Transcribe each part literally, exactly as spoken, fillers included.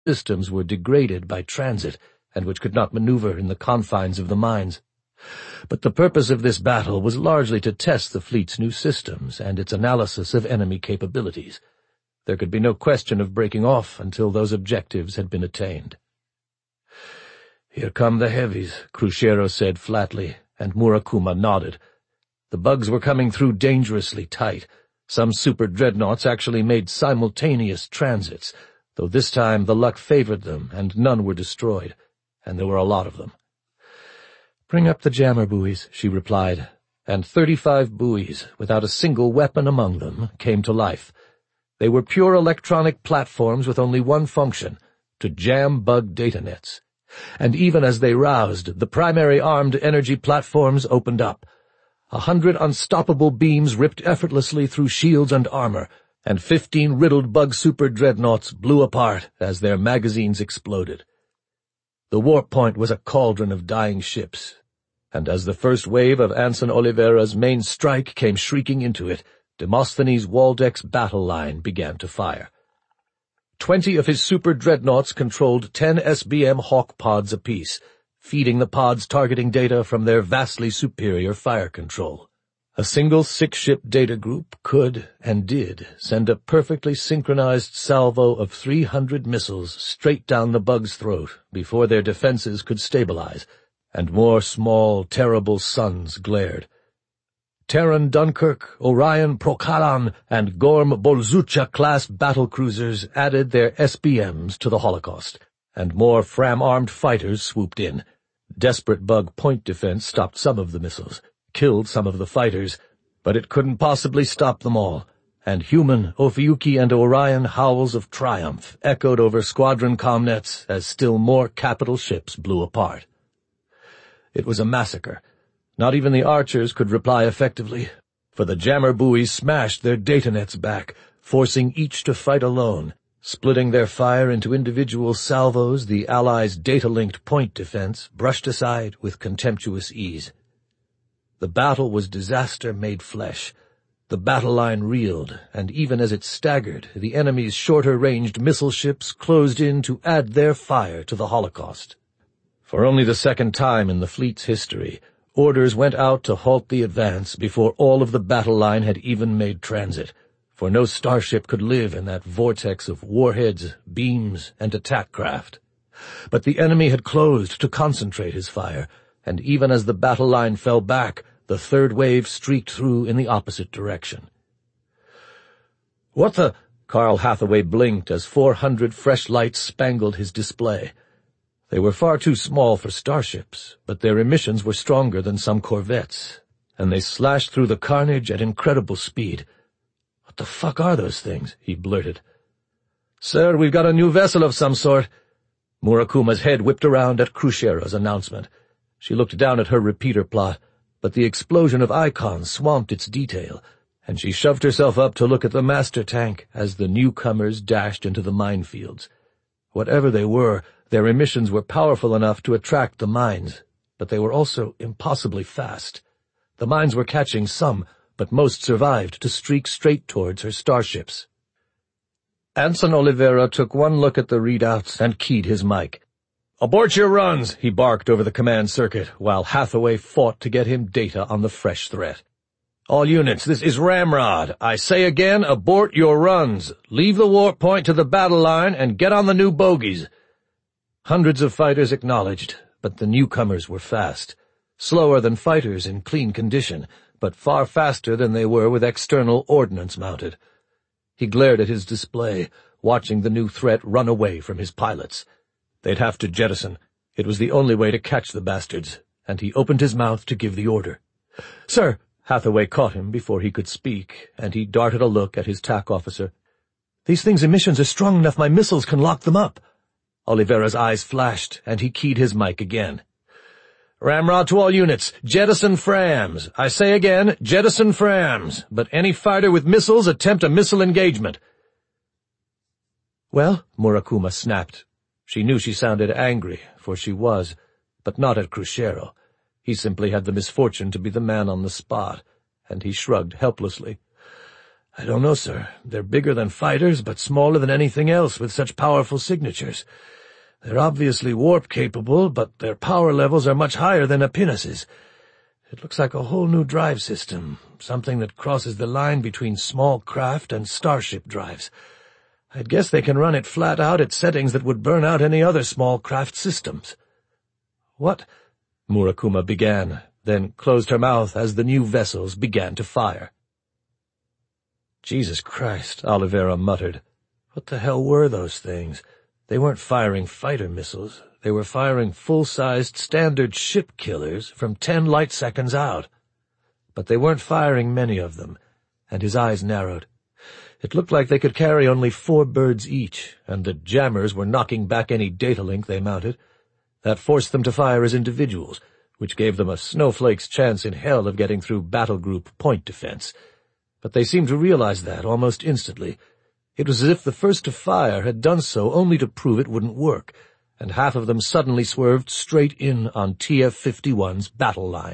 systems were degraded by transit and which could not maneuver in the confines of the mines. But the purpose of this battle was largely to test the fleet's new systems and its analysis of enemy capabilities. There could be no question of breaking off until those objectives had been attained. "Here come the heavies," Cruciero said flatly, and Murakuma nodded. The bugs were coming through dangerously tight. Some super dreadnoughts actually made simultaneous transits, though this time the luck favored them and none were destroyed, and there were a lot of them. "Bring up the jammer buoys," she replied, and thirty-five buoys, without a single weapon among them, came to life. They were pure electronic platforms with only one function, to jam bug data nets. And even as they roused, the primary armed energy platforms opened up. A hundred unstoppable beams ripped effortlessly through shields and armor, and fifteen riddled bug super dreadnoughts blew apart as their magazines exploded. The warp point was a cauldron of dying ships, and as the first wave of Anson Oliveira's main strike came shrieking into it, Demosthenes Waldeck's battle line began to fire. Twenty of his super dreadnoughts controlled ten S B M Hawk pods apiece, feeding the pods targeting data from their vastly superior fire control. A single six-ship data group could, and did, send a perfectly synchronized salvo of three hundred missiles straight down the bug's throat before their defenses could stabilize, and more small, terrible suns glared. Terran Dunkirk, Orion Prokaran, and Gorm Bolzucha-class battlecruisers added their S B Ms to the Holocaust, and more Fram-armed fighters swooped in. Desperate bug point defense stopped some of the missiles, killed some of the fighters, but it couldn't possibly stop them all, and human, Ophiuchi, and Orion howls of triumph echoed over squadron comnets as still more capital ships blew apart. It was a massacre. Not even the archers could reply effectively, for the jammer buoys smashed their data nets back, forcing each to fight alone. Splitting their fire into individual salvos, the Allies' data-linked point defense brushed aside with contemptuous ease. The battle was disaster made flesh. The battle line reeled, and even as it staggered, the enemy's shorter-ranged missile ships closed in to add their fire to the Holocaust. For only the second time in the fleet's history, orders went out to halt the advance before all of the battle line had even made transit, for no starship could live in that vortex of warheads, beams, and attack craft. But the enemy had closed to concentrate his fire, and even as the battle line fell back, the third wave streaked through in the opposite direction. "What the—" Carl Hathaway blinked as four hundred fresh lights spangled his display. They were far too small for starships, but their emissions were stronger than some corvettes, and they slashed through the carnage at incredible speed. "What the fuck are those things?" he blurted. "Sir, we've got a new vessel of some sort." Murakuma's head whipped around at Crucero's announcement. She looked down at her repeater plot, but the explosion of icons swamped its detail, and she shoved herself up to look at the master tank as the newcomers dashed into the minefields. Whatever they were, their emissions were powerful enough to attract the mines, but they were also impossibly fast. The mines were catching some, but most survived to streak straight towards her starships. Anson Oliveira took one look at the readouts and keyed his mic. "Abort your runs," he barked over the command circuit, while Hathaway fought to get him data on the fresh threat. "All units, this is Ramrod. I say again, abort your runs. Leave the warp point to the battle line and get on the new bogies." Hundreds of fighters acknowledged, but the newcomers were fast. Slower than fighters in clean condition, but far faster than they were with external ordnance mounted. He glared at his display, watching the new threat run away from his pilots. They'd have to jettison. It was the only way to catch the bastards, and he opened his mouth to give the order. "Sir!" Hathaway caught him before he could speak, and he darted a look at his T A C officer. "These things' emissions are strong enough my missiles can lock them up." Oliveira's eyes flashed, and he keyed his mic again. "Ramrod to all units, jettison Frams. I say again, jettison Frams, but any fighter with missiles attempt a missile engagement." "Well," Murakuma snapped. She knew she sounded angry, for she was, but not at Crucero. He simply had the misfortune to be the man on the spot, and he shrugged helplessly. I don't know, sir. They're bigger than fighters, but smaller than anything else with such powerful signatures. They're obviously warp-capable, but their power levels are much higher than Apinas's. It looks like a whole new drive system, something that crosses the line between small craft and starship drives. I'd guess they can run it flat out at settings that would burn out any other small craft systems. What? Murakuma began, then closed her mouth as the new vessels began to fire. Jesus Christ, Oliveira muttered. What the hell were those things? They weren't firing fighter missiles. They were firing full-sized standard ship killers from ten light seconds out. But they weren't firing many of them, and his eyes narrowed. It looked like they could carry only four birds each, and the jammers were knocking back any data link they mounted. That forced them to fire as individuals, which gave them a snowflake's chance in hell of getting through battle group point defense. But they seemed to realize that almost instantly. It was as if the first to fire had done so only to prove it wouldn't work, and half of them suddenly swerved straight in on T F fifty-one's battle line.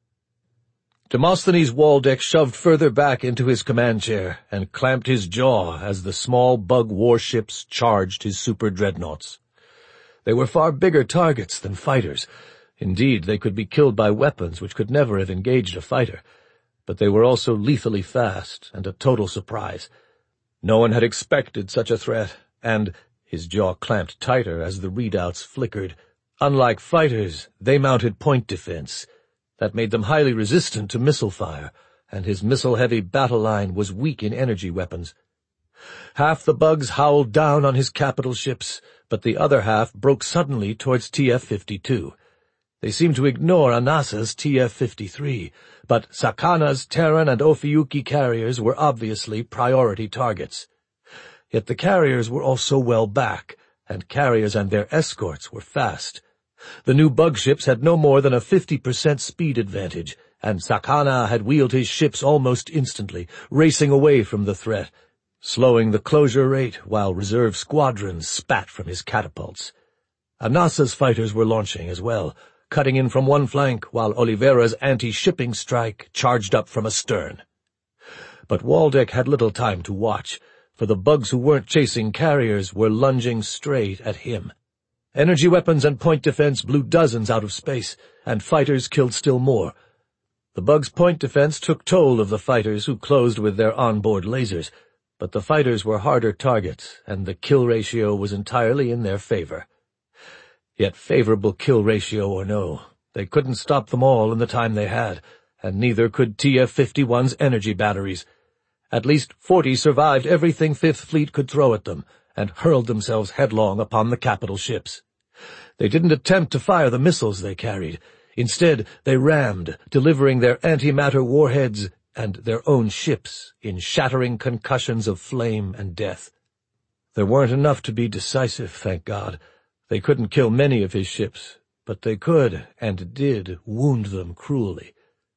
Demosthenes Waldeck shoved further back into his command chair and clamped his jaw as the small bug warships charged his super dreadnoughts. They were far bigger targets than fighters. Indeed, they could be killed by weapons which could never have engaged a fighter. But they were also lethally fast and a total surprise. No one had expected such a threat, and his jaw clamped tighter as the readouts flickered. Unlike fighters, they mounted point defense. That made them highly resistant to missile fire, and his missile-heavy battle line was weak in energy weapons. Half the bugs howled down on his capital ships, but the other half broke suddenly towards T F fifty-two. They seemed to ignore Anasa's T F fifty-three, but Sakana's Terran and Ophiuchi carriers were obviously priority targets. Yet the carriers were also well back, and carriers and their escorts were fast. The new bug ships had no more than a fifty percent speed advantage, and Sakana had wheeled his ships almost instantly, racing away from the threat, slowing the closure rate while reserve squadrons spat from his catapults. Anasa's fighters were launching as well, cutting in from one flank while Oliveira's anti-shipping strike charged up from astern. But Waldeck had little time to watch, for the bugs who weren't chasing carriers were lunging straight at him. Energy weapons and point defense blew dozens out of space, and fighters killed still more. The bugs' point defense took toll of the fighters who closed with their onboard lasers, but the fighters were harder targets, and the kill ratio was entirely in their favor. Yet favorable kill ratio or no, they couldn't stop them all in the time they had, and neither could T F fifty-one's energy batteries. At least forty survived everything Fifth Fleet could throw at them, and hurled themselves headlong upon the capital ships. They didn't attempt to fire the missiles they carried. Instead, they rammed, delivering their antimatter warheads and their own ships in shattering concussions of flame and death. There weren't enough to be decisive, thank God. They couldn't kill many of his ships, but they could, and did, wound them cruelly.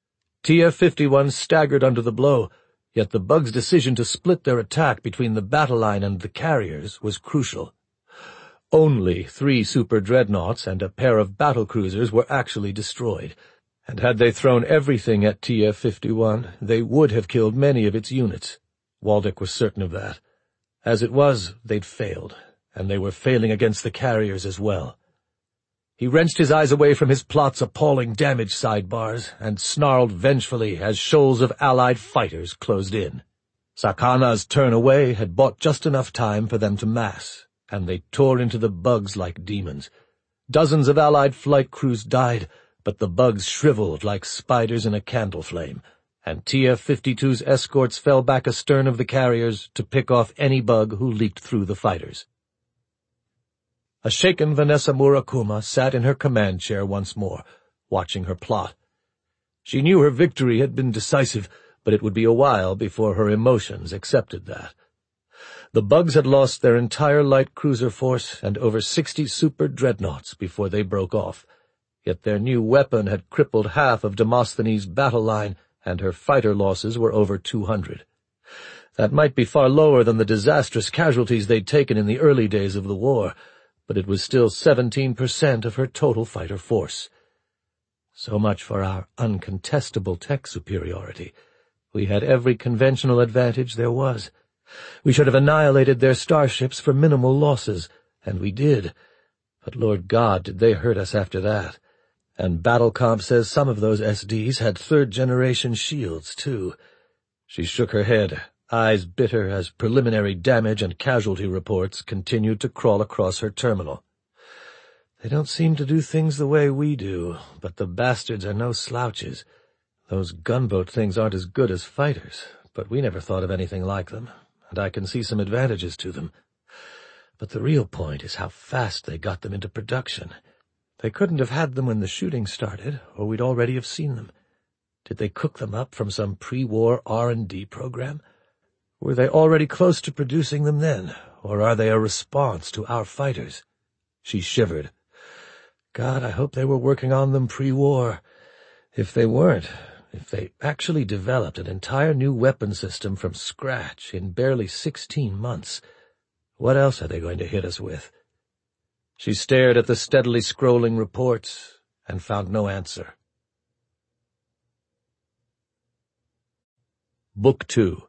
T F fifty-one staggered under the blow, yet the bugs' decision to split their attack between the battle line and the carriers was crucial. Only three super dreadnoughts and a pair of battlecruisers were actually destroyed, and had they thrown everything at T F fifty-one, they would have killed many of its units. Waldeck was certain of that. As it was, they'd failed, and they were failing against the carriers as well. He wrenched his eyes away from his plot's appalling damage sidebars and snarled vengefully as shoals of allied fighters closed in. Sakana's turn away had bought just enough time for them to mass, and they tore into the bugs like demons. Dozens of allied flight crews died, but the bugs shriveled like spiders in a candle flame, and T F fifty-two's escorts fell back astern of the carriers to pick off any bug who leaked through the fighters. A shaken Vanessa Murakuma sat in her command chair once more, watching her plot. She knew her victory had been decisive, but it would be a while before her emotions accepted that. The bugs had lost their entire light cruiser force and over sixty super dreadnoughts before they broke off, yet their new weapon had crippled half of Demosthenes' battle line, and her fighter losses were over two hundred. That might be far lower than the disastrous casualties they'd taken in the early days of the war, but it was still seventeen percent of her total fighter force. So much for our uncontestable tech superiority. We had every conventional advantage there was. We should have annihilated their starships for minimal losses, and we did. But Lord God, did they hurt us after that. And Battlecomp says some of those S Ds had third-generation shields, too. She shook her head, eyes bitter as preliminary damage and casualty reports continued to crawl across her terminal. They don't seem to do things the way we do, but the bastards are no slouches. Those gunboat things aren't as good as fighters, but we never thought of anything like them, and I can see some advantages to them. But the real point is how fast they got them into production. They couldn't have had them when the shooting started, or we'd already have seen them. Did they cook them up from some pre-war R and D program? Were they already close to producing them then, or are they a response to our fighters? She shivered. God, I hope they were working on them pre-war. If they weren't, if they actually developed an entire new weapon system from scratch in barely sixteen months, what else are they going to hit us with? She stared at the steadily scrolling reports and found no answer. Book two.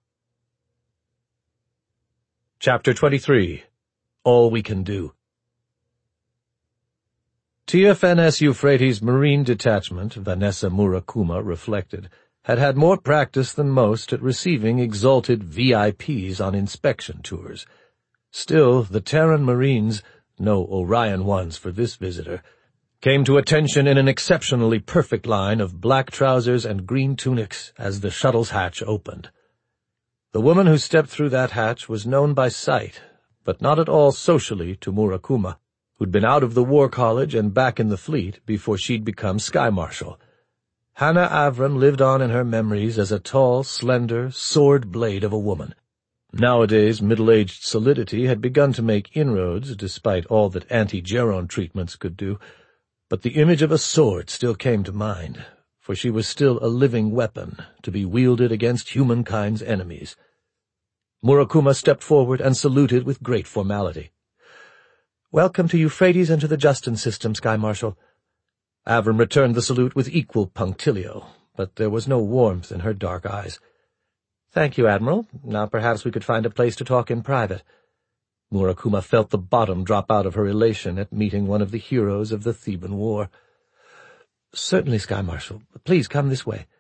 Chapter twenty-three. All We Can Do. T F N S Euphrates Marine Detachment, Vanessa Murakuma reflected, had had more practice than most at receiving exalted V I Ps on inspection tours. Still, the Terran Marines, no Orion ones for this visitor, came to attention in an exceptionally perfect line of black trousers and green tunics as the shuttle's hatch opened. The woman who stepped through that hatch was known by sight, but not at all socially to Murakuma, who'd been out of the War College and back in the fleet before she'd become Sky Marshal. Hannah Avram lived on in her memories as a tall, slender, sword blade of a woman. Nowadays, middle-aged solidity had begun to make inroads, despite all that anti-Geron treatments could do, but the image of a sword still came to mind, for she was still a living weapon to be wielded against humankind's enemies. Murakuma stepped forward and saluted with great formality. "Welcome to Euphrates and to the Justin system, Sky Marshal." Avram returned the salute with equal punctilio, but there was no warmth in her dark eyes. "Thank you, Admiral. Now perhaps we could find a place to talk in private." Murakuma felt the bottom drop out of her elation at meeting one of the heroes of the Theban War. "Certainly, Sky Marshal. Please come this way."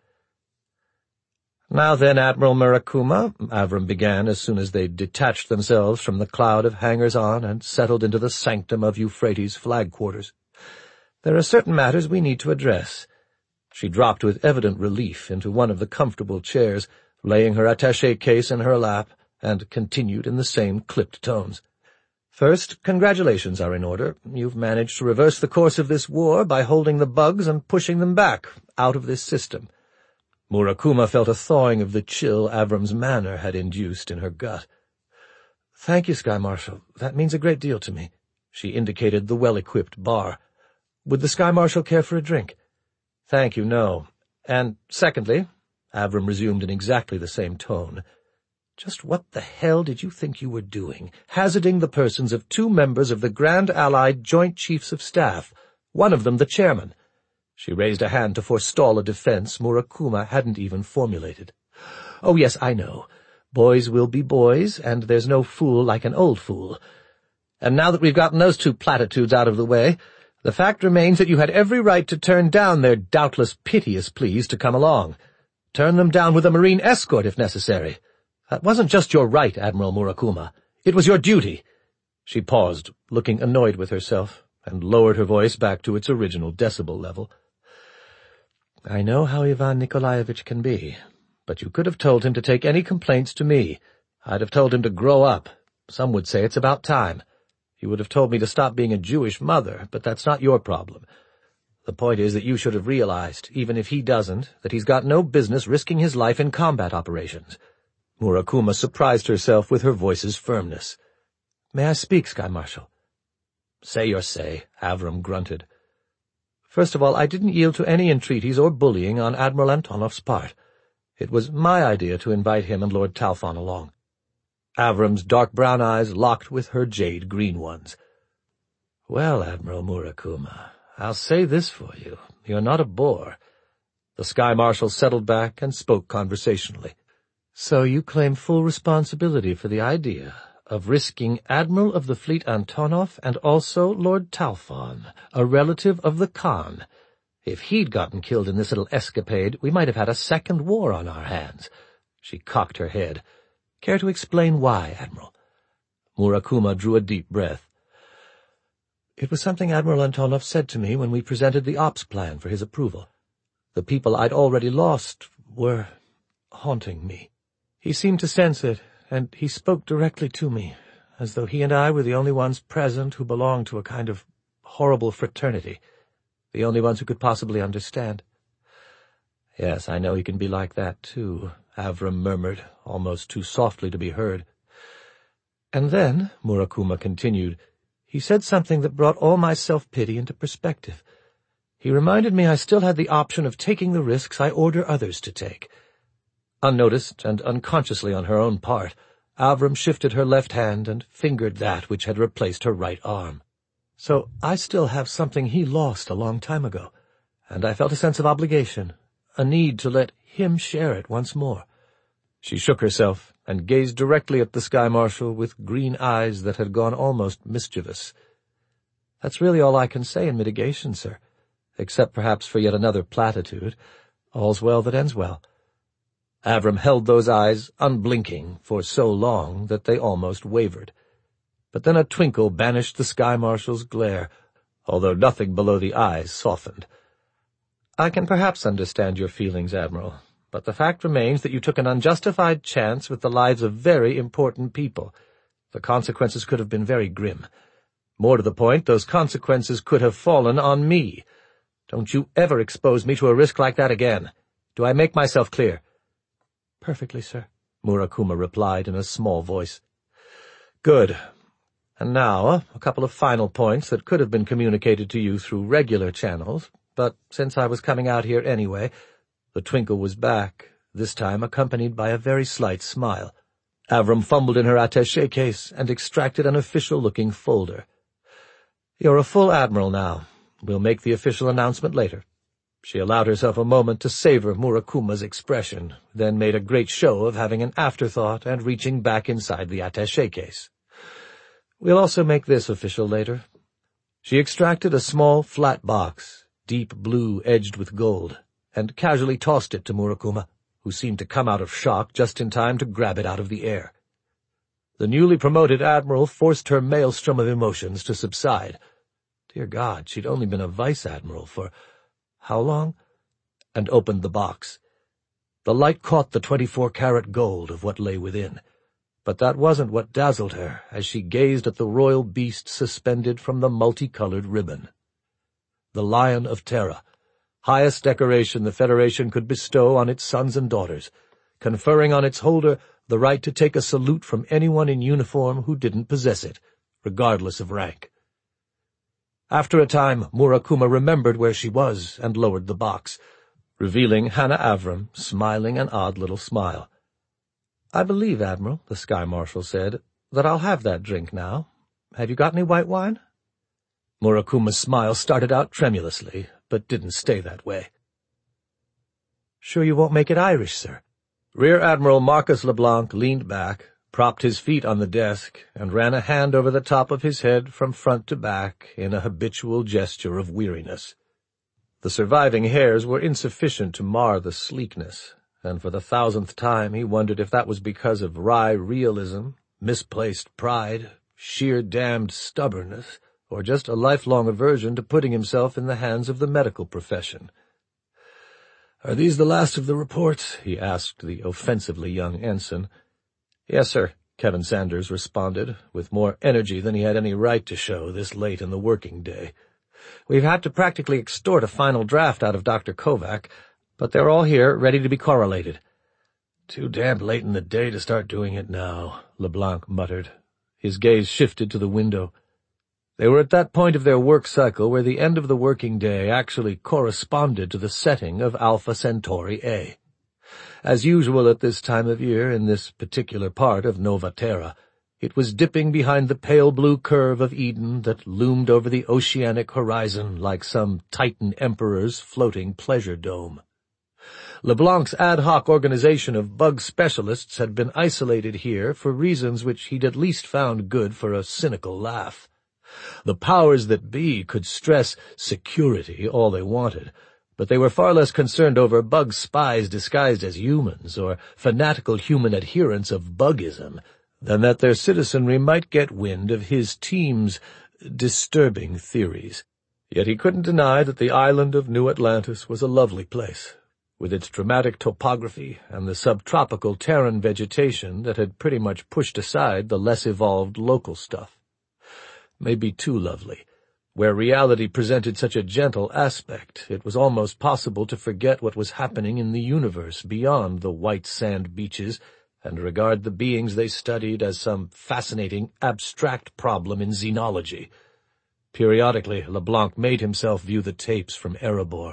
"Now then, Admiral Murakuma," Avram began as soon as they detached themselves from the cloud of hangers-on and settled into the sanctum of Euphrates' flag quarters. "There are certain matters we need to address." She dropped with evident relief into one of the comfortable chairs, laying her attaché case in her lap, and continued in the same clipped tones. "First, congratulations are in order. You've managed to reverse the course of this war by holding the bugs and pushing them back, out of this system." Murakuma felt a thawing of the chill Avram's manner had induced in her gut. "Thank you, Sky Marshal. That means a great deal to me." She indicated the well-equipped bar. "Would the Sky Marshal care for a drink?" "Thank you, no. And secondly," Avram resumed in exactly the same tone, "just what the hell did you think you were doing, hazarding the persons of two members of the Grand Allied Joint Chiefs of Staff, one of them the chairman?" She raised a hand to forestall a defense Murakuma hadn't even formulated. "Oh, yes, I know. Boys will be boys, and there's no fool like an old fool. And now that we've gotten those two platitudes out of the way, the fact remains that you had every right to turn down their doubtless piteous pleas to come along. Turn them down with a Marine escort if necessary. That wasn't just your right, Admiral Murakuma. It was your duty." She paused, looking annoyed with herself, and lowered her voice back to its original decibel level. "I know how Ivan Nikolaevich can be, but you could have told him to take any complaints to me. I'd have told him to grow up. Some would say it's about time. You would have told me to stop being a Jewish mother, but that's not your problem. The point is that you should have realized, even if he doesn't, that he's got no business risking his life in combat operations." Murakuma surprised herself with her voice's firmness. "May I speak, Sky Marshal?" "Say your say," Avram grunted. "First of all, I didn't yield to any entreaties or bullying on Admiral Antonov's part. It was my idea to invite him and Lord Talfon along." Avram's dark brown eyes locked with her jade green ones. "Well, Admiral Murakuma, I'll say this for you. You're not a bore. The Sky Marshal settled back and spoke conversationally. "So you claim full responsibility for the idea of risking Admiral of the Fleet Antonov and also Lord Talfon, a relative of the Khan. If he'd gotten killed in this little escapade, we might have had a second war on our hands." She cocked her head. "Care to explain why, Admiral?" Murakuma drew a deep breath. "It was something Admiral Antonov said to me when we presented the ops plan for his approval. The people I'd already lost were haunting me. He seemed to sense it, and he spoke directly to me, as though he and I were the only ones present who belonged to a kind of horrible fraternity, the only ones who could possibly understand." "Yes, I know he can be like that, too," Avram murmured, almost too softly to be heard. "And then," Murakuma continued, "he said something that brought all my self-pity into perspective. He reminded me I still had the option of taking the risks I order others to take." Unnoticed and unconsciously on her own part, Avram shifted her left hand and fingered that which had replaced her right arm. "So I still have something he lost a long time ago, and I felt a sense of obligation, a need to let him share it once more." She shook herself and gazed directly at the Sky Marshal with green eyes that had gone almost mischievous. "That's really all I can say in mitigation, sir, except perhaps for yet another platitude. All's well that ends well." Avram held those eyes unblinking for so long that they almost wavered. But then a twinkle banished the Sky Marshal's glare, although nothing below the eyes softened. "I can perhaps understand your feelings, Admiral, but the fact remains that you took an unjustified chance with the lives of very important people. The consequences could have been very grim. More to the point, those consequences could have fallen on me. Don't you ever expose me to a risk like that again. Do I make myself clear?" "Perfectly, sir," Murakuma replied in a small voice. "Good. And now, a couple of final points that could have been communicated to you through regular channels, but since I was coming out here anyway—" The twinkle was back, this time accompanied by a very slight smile. Avram fumbled in her attaché case and extracted an official-looking folder. "You're a full admiral now. We'll make the official announcement later." She allowed herself a moment to savor Murakuma's expression, then made a great show of having an afterthought and reaching back inside the attaché case. "We'll also make this official later." She extracted a small, flat box, deep blue edged with gold, and casually tossed it to Murakuma, who seemed to come out of shock just in time to grab it out of the air. The newly promoted admiral forced her maelstrom of emotions to subside. Dear God, she'd only been a vice-admiral for how long? And opened the box. The light caught the twenty-four karat gold of what lay within, but that wasn't what dazzled her as she gazed at the royal beast suspended from the multicolored ribbon. The Lion of Terra, highest decoration the Federation could bestow on its sons and daughters, conferring on its holder the right to take a salute from anyone in uniform who didn't possess it, regardless of rank. After a time, Murakuma remembered where she was and lowered the box, revealing Hannah Avram, smiling an odd little smile. "I believe, Admiral," the Sky Marshal said, "that I'll have that drink now. Have you got any white wine?" Murakuma's smile started out tremulously, but didn't stay that way. "Sure you won't make it Irish, sir?" Rear Admiral Marcus LeBlanc leaned back, propped his feet on the desk, and ran a hand over the top of his head from front to back in a habitual gesture of weariness. The surviving hairs were insufficient to mar the sleekness, and for the thousandth time he wondered if that was because of wry realism, misplaced pride, sheer damned stubbornness, or just a lifelong aversion to putting himself in the hands of the medical profession. "Are these the last of the reports?" he asked the offensively young ensign. "Yes, sir," Kevin Sanders responded, with more energy than he had any right to show this late in the working day. "We've had to practically extort a final draft out of Doctor Kovac, but they're all here, ready to be correlated." "Too damned late in the day to start doing it now," LeBlanc muttered. His gaze shifted to the window. They were at that point of their work cycle where the end of the working day actually corresponded to the setting of Alpha Centauri A. As usual at this time of year in this particular part of Nova Terra, it was dipping behind the pale blue curve of Eden that loomed over the oceanic horizon like some Titan emperor's floating pleasure dome. LeBlanc's ad hoc organization of bug specialists had been isolated here for reasons which he'd at least found good for a cynical laugh. The powers that be could stress security all they wanted, but they were far less concerned over bug spies disguised as humans or fanatical human adherents of bugism than that their citizenry might get wind of his team's disturbing theories. Yet he couldn't deny that the island of New Atlantis was a lovely place, with its dramatic topography and the subtropical Terran vegetation that had pretty much pushed aside the less evolved local stuff. Maybe too lovely. Where reality presented such a gentle aspect, it was almost possible to forget what was happening in the universe beyond the white sand beaches and regard the beings they studied as some fascinating, abstract problem in xenology. Periodically, LeBlanc made himself view the tapes from Erebor.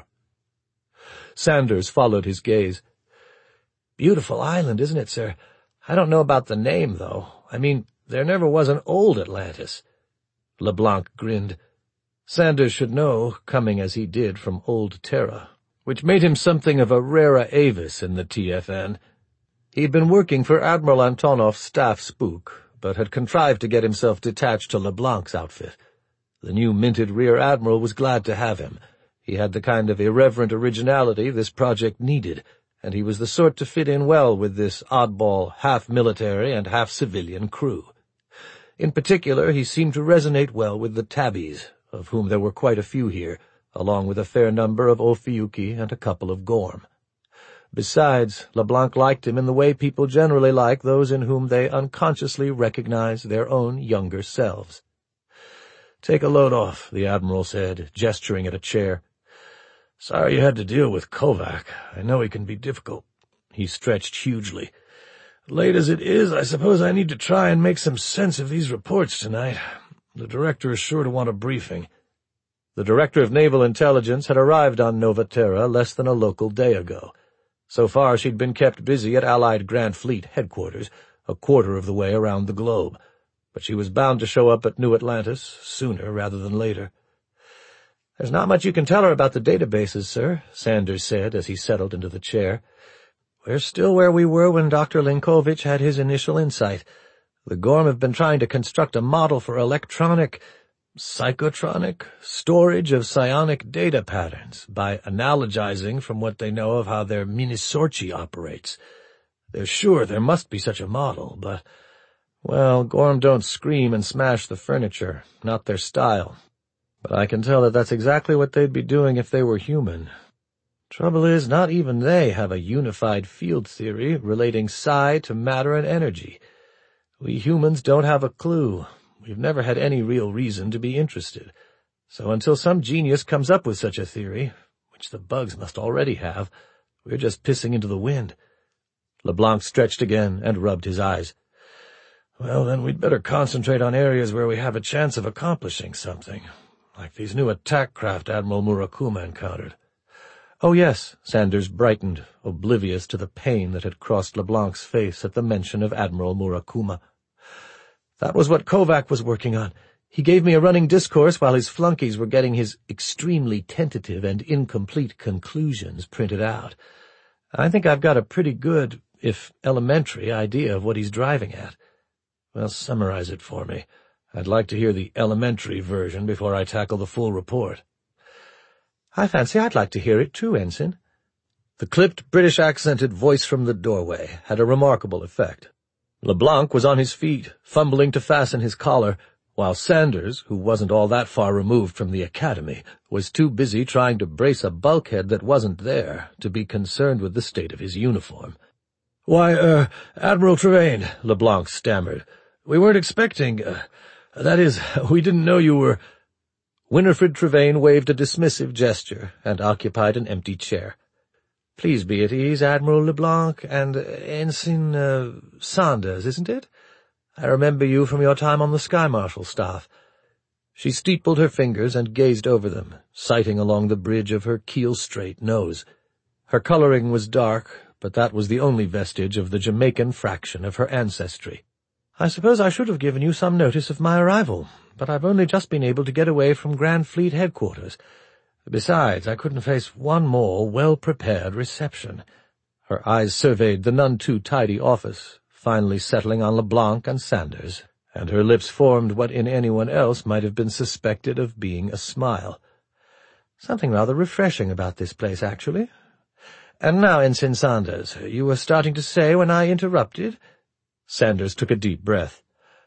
Sanders followed his gaze. "Beautiful island, isn't it, sir? I don't know about the name, though. I mean, there never was an old Atlantis." LeBlanc grinned. Sanders should know, coming as he did from old Terra, which made him something of a rara avis in the T F N. He'd been working for Admiral Antonov's staff spook, but had contrived to get himself detached to LeBlanc's outfit. The new minted rear admiral was glad to have him. He had the kind of irreverent originality this project needed, and he was the sort to fit in well with this oddball, half-military and half-civilian crew. In particular, he seemed to resonate well with the tabbies, of whom there were quite a few here, along with a fair number of Ophiuchi and a couple of Gorm. Besides, LeBlanc liked him in the way people generally like those in whom they unconsciously recognize their own younger selves. "Take a load off," the Admiral said, gesturing at a chair. "Sorry you had to deal with Kovac. I know he can be difficult." He stretched hugely. "Late as it is, I suppose I need to try and make some sense of these reports tonight. The Director is sure to want a briefing." The Director of Naval Intelligence had arrived on Nova Terra less than a local day ago. So far she'd been kept busy at Allied Grand Fleet headquarters, a quarter of the way around the globe. But she was bound to show up at New Atlantis sooner rather than later. "There's not much you can tell her about the databases, sir," Sanders said as he settled into the chair. "We're still where we were when Doctor Linkovich had his initial insight. The Gorm have been trying to construct a model for electronic, psychotronic storage of psionic data patterns by analogizing from what they know of how their Minisorchi operates. They're sure there must be such a model, but, well, Gorm don't scream and smash the furniture, not their style. But I can tell that that's exactly what they'd be doing if they were human. Trouble is, not even they have a unified field theory relating psi to matter and energy. We humans don't have a clue. We've never had any real reason to be interested. So until some genius comes up with such a theory, which the bugs must already have, we're just pissing into the wind." LeBlanc stretched again and rubbed his eyes. "Well, then we'd better concentrate on areas where we have a chance of accomplishing something, like these new attack craft Admiral Murakuma encountered." "Oh, yes," Sanders brightened, oblivious to the pain that had crossed LeBlanc's face at the mention of Admiral Murakuma. "That was what Kovac was working on. He gave me a running discourse while his flunkies were getting his extremely tentative and incomplete conclusions printed out. I think I've got a pretty good, if elementary, idea of what he's driving at." "Well, summarize it for me. I'd like to hear the elementary version before I tackle the full report." "I fancy I'd like to hear it too, Ensign." The clipped, British-accented voice from the doorway had a remarkable effect. LeBlanc was on his feet, fumbling to fasten his collar, while Sanders, who wasn't all that far removed from the academy, was too busy trying to brace a bulkhead that wasn't there to be concerned with the state of his uniform. "Why, er, Admiral Trevain," LeBlanc stammered. "We weren't expecting, uh, that is, we didn't know you were—" Winifred Trevain waved a dismissive gesture and occupied an empty chair. "Please be at ease, Admiral LeBlanc, and uh, Ensign uh, Sanders, isn't it? I remember you from your time on the Sky Marshal staff." She steepled her fingers and gazed over them, sighting along the bridge of her keel-straight nose. Her coloring was dark, but that was the only vestige of the Jamaican fraction of her ancestry. "I suppose I should have given you some notice of my arrival, but I've only just been able to get away from Grand Fleet headquarters. Besides, I couldn't face one more well-prepared reception. Her eyes surveyed the none-too-tidy office, finally settling on LeBlanc and Sanders, and her lips formed what in anyone else might have been suspected of being a smile. Something rather refreshing about this place, actually. And now, Ensign Sanders, you were starting to say when I interrupted? Sanders took a deep breath.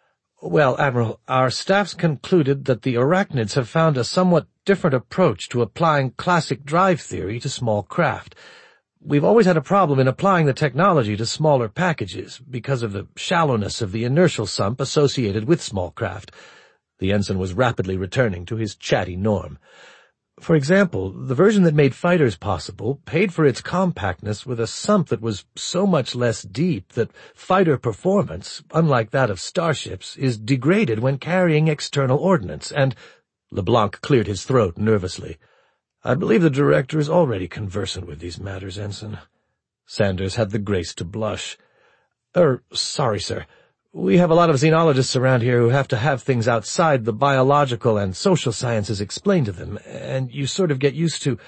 Well, Admiral, our staff's concluded that the arachnids have found a somewhat different approach to applying classic drive theory to small craft. We've always had a problem in applying the technology to smaller packages because of the shallowness of the inertial sump associated with small craft. The ensign was rapidly returning to his chatty norm. For example, the version that made fighters possible paid for its compactness with a sump that was so much less deep that fighter performance, unlike that of starships, is degraded when carrying external ordnance, and— LeBlanc cleared his throat nervously. I believe the director is already conversant with these matters, Ensign. Sanders had the grace to blush. Er, sorry, sir. We have a lot of xenologists around here who have to have things outside the biological and social sciences explained to them, and you sort of get used to—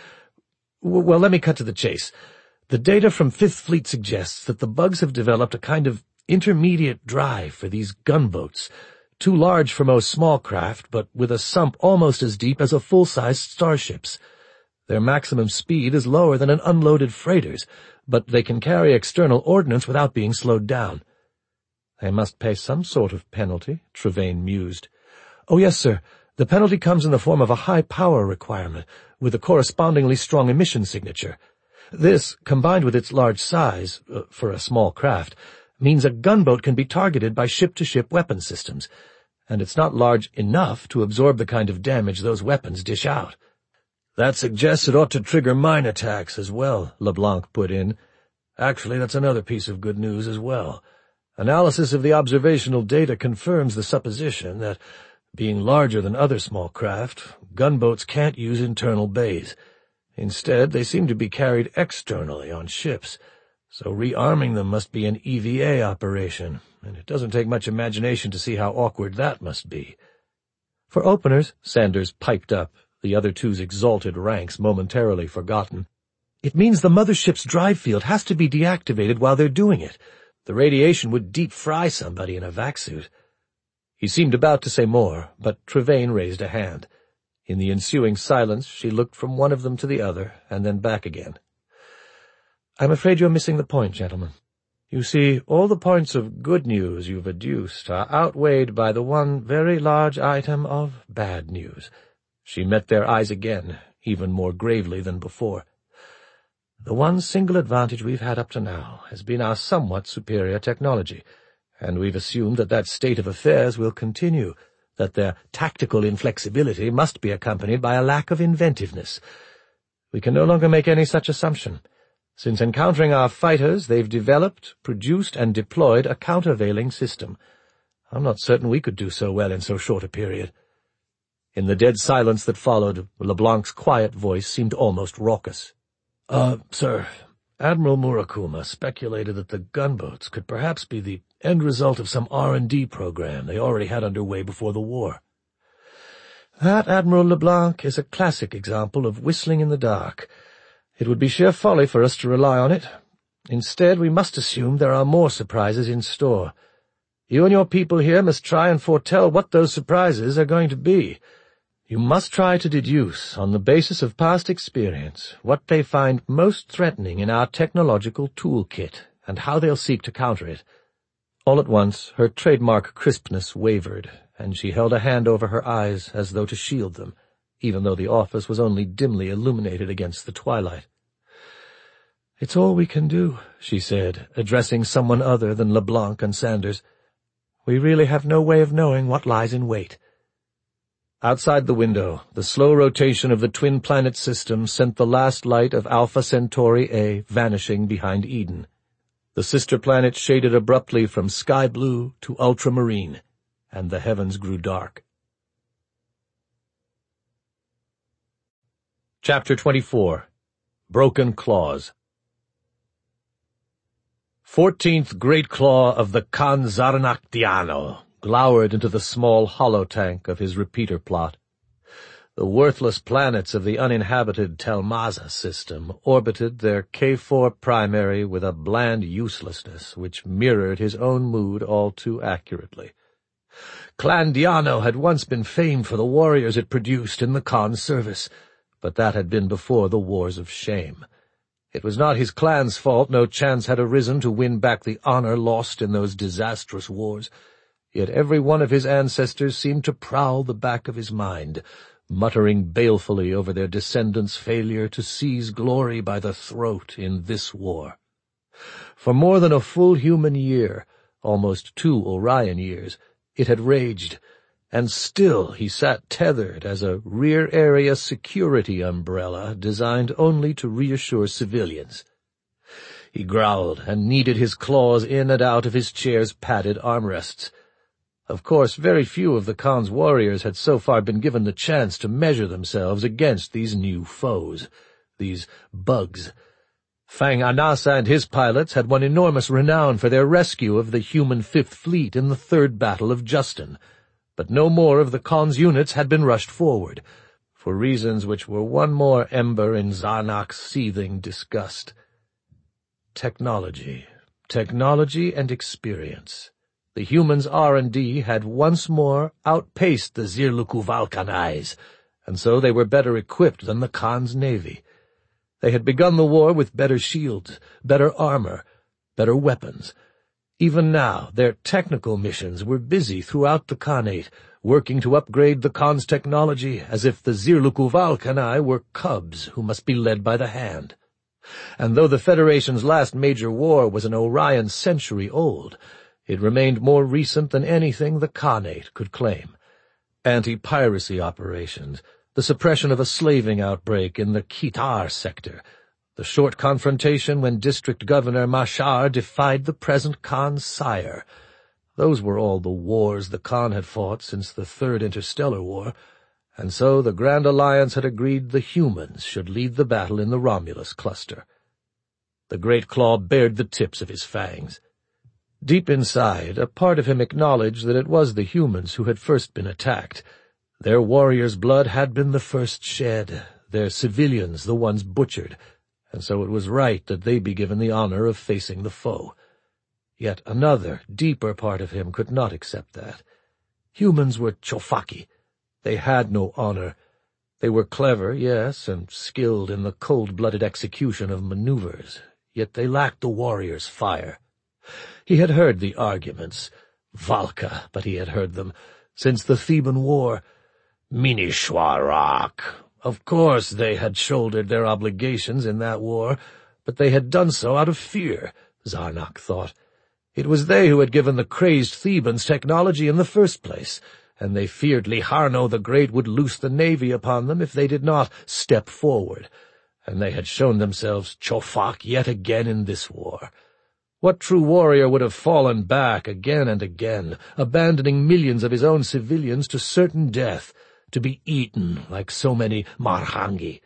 Well, let me cut to the chase. The data from Fifth Fleet suggests that the bugs have developed a kind of intermediate drive for these gunboats, too large for most small craft, but with a sump almost as deep as a full-sized starship's. Their maximum speed is lower than an unloaded freighter's, but they can carry external ordnance without being slowed down. They must pay some sort of penalty, Trevane mused. Oh, yes, sir. The penalty comes in the form of a high power requirement, with a correspondingly strong emission signature. This, combined with its large size, uh, for a small craft, means a gunboat can be targeted by ship-to-ship weapon systems, and it's not large enough to absorb the kind of damage those weapons dish out. That suggests it ought to trigger mine attacks as well, LeBlanc put in. Actually, that's another piece of good news as well. Analysis of the observational data confirms the supposition that, being larger than other small craft, gunboats can't use internal bays. Instead, they seem to be carried externally on ships, so rearming them must be an E V A operation, and it doesn't take much imagination to see how awkward that must be. For openers, Sanders piped up, the other two's exalted ranks momentarily forgotten. It means the mothership's drive field has to be deactivated while they're doing it. The radiation would deep-fry somebody in a vac suit. He seemed about to say more, but Trevane raised a hand. In the ensuing silence, she looked from one of them to the other, and then back again. I'm afraid you're missing the point, gentlemen. You see, all the points of good news you've adduced are outweighed by the one very large item of bad news. She met their eyes again, even more gravely than before. The one single advantage we've had up to now has been our somewhat superior technology, and we've assumed that that state of affairs will continue, that their tactical inflexibility must be accompanied by a lack of inventiveness. We can no longer make any such assumption. Since encountering our fighters, they've developed, produced, and deployed a countervailing system. I'm not certain we could do so well in so short a period. In the dead silence that followed, LeBlanc's quiet voice seemed almost raucous. Uh, sir, Admiral Murakuma speculated that the gunboats could perhaps be the end result of some R and D program they already had underway before the war. That, Admiral LeBlanc, is a classic example of whistling in the dark. It would be sheer folly for us to rely on it. Instead, we must assume there are more surprises in store. You and your people here must try and foretell what those surprises are going to be. You must try to deduce, on the basis of past experience, what they find most threatening in our technological toolkit, and how they'll seek to counter it. All at once, her trademark crispness wavered, and she held a hand over her eyes as though to shield them, even though the office was only dimly illuminated against the twilight. "It's all we can do," she said, addressing someone other than LeBlanc and Sanders. "We really have no way of knowing what lies in wait." Outside the window, the slow rotation of the twin planet system sent the last light of Alpha Centauri A vanishing behind Eden. The sister planet shaded abruptly from sky blue to ultramarine, and the heavens grew dark. Chapter twenty-four. Broken Claws. Fourteenth Great Claw of the Khan Zarnaktiano glowered into the small hollow tank of his repeater plot. The worthless planets of the uninhabited Telmaza system orbited their K four primary with a bland uselessness which mirrored his own mood all too accurately. Clan Diano had once been famed for the warriors it produced in the Khan's service, but that had been before the Wars of Shame. It was not his clan's fault no chance had arisen to win back the honor lost in those disastrous wars, yet every one of his ancestors seemed to prowl the back of his mind, muttering balefully over their descendants' failure to seize glory by the throat in this war. For more than a full human year, almost two Orion years, it had raged, and still he sat tethered as a rear-area security umbrella designed only to reassure civilians. He growled and kneaded his claws in and out of his chair's padded armrests. Of course, very few of the Khan's warriors had so far been given the chance to measure themselves against these new foes, these bugs. Fang Anasa and his pilots had won enormous renown for their rescue of the human Fifth Fleet in the Third Battle of Justin, but no more of the Khan's units had been rushed forward, for reasons which were one more ember in Zarnak's seething disgust. Technology, technology and experience. The humans' R and D had once more outpaced the Zirluku-Valkanais, and so they were better equipped than the Khan's navy. They had begun the war with better shields, better armor, better weapons. Even now, their technical missions were busy throughout the Khanate, working to upgrade the Khan's technology as if the Zirluku-Valkanai were cubs who must be led by the hand. And though the Federation's last major war was an Orion century old, it remained more recent than anything the Khanate could claim. Anti-piracy operations, the suppression of a slaving outbreak in the Kitar sector, the short confrontation when District Governor Mashar defied the present Khan's sire. Those were all the wars the Khan had fought since the Third Interstellar War, and so the Grand Alliance had agreed the humans should lead the battle in the Romulus cluster. The Great Claw bared the tips of his fangs. Deep inside, a part of him acknowledged that it was the humans who had first been attacked. Their warriors' blood had been the first shed, their civilians the ones butchered, and so it was right that they be given the honor of facing the foe. Yet another, deeper part of him could not accept that. Humans were Chofaki. They had no honor. They were clever, yes, and skilled in the cold-blooded execution of maneuvers, yet they lacked the warrior's fire. He had heard the arguments. Valka, but he had heard them. Since the Theban War. Minishwarak. Of course they had shouldered their obligations in that war, but they had done so out of fear, Zarnak thought. It was they who had given the crazed Thebans technology in the first place, and they feared Liharno the Great would loose the navy upon them if they did not step forward, and they had shown themselves Chofak yet again in this war. What true warrior would have fallen back again and again, abandoning millions of his own civilians to certain death, to be eaten like so many marhangi?